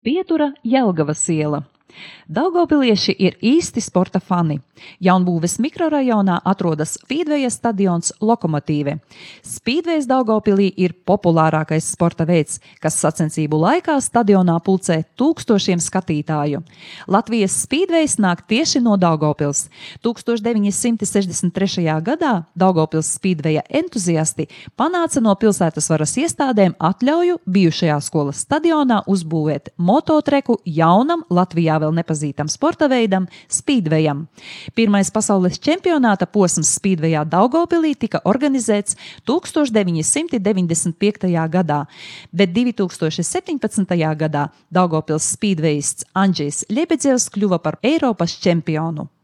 Pietura Jelgavas iela. Daugavpilieši ir īsti sporta fani. Jaunbūves mikrorajonā atrodas spīdveja stadions Lokomotīve. Spīdvejs Daugavpilī ir populārākais sporta veids, kas sacensību laikā stadionā pulcē tūkstošiem skatītāju. Latvijas spīdvejs nāk tieši no Daugavpils. 1963. gadā Daugavpils spīdveja entuziasti panāca no pilsētas varas iestādēm atļauju bijušajā skolas stadionā uzbūvēt mototreku jaunam Latvijā vēl nepazītam sporta veidam – spīdvejam. Pirmais pasaules čempionāta posms spīdvejā Daugavpilī tika organizēts 1995. gadā, bet 2017. gadā Daugavpils spīdvejists Andžejs Ļebedzevs kļuva par Eiropas čempionu.